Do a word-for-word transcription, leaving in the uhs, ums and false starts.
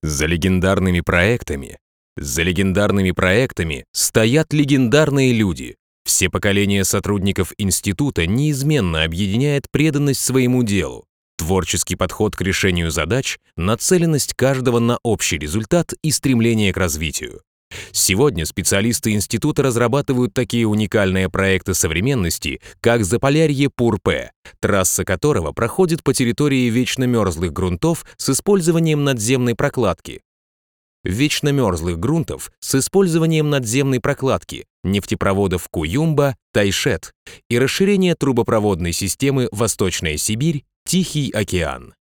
За легендарными проектами, за легендарными проектами стоят легендарные люди. Все поколения сотрудников института неизменно объединяет преданность своему делу, творческий подход к решению задач, нацеленность каждого на общий результат и стремление к развитию. Сегодня специалисты института разрабатывают такие уникальные проекты современности, как Заполярье-Пурпе, трасса которого проходит по территории вечно мерзлых грунтов с использованием надземной прокладки. Вечно мерзлых грунтов с использованием надземной прокладки, нефтепроводов Куюмба, Тайшет и расширение трубопроводной системы Восточная Сибирь, Тихий океан.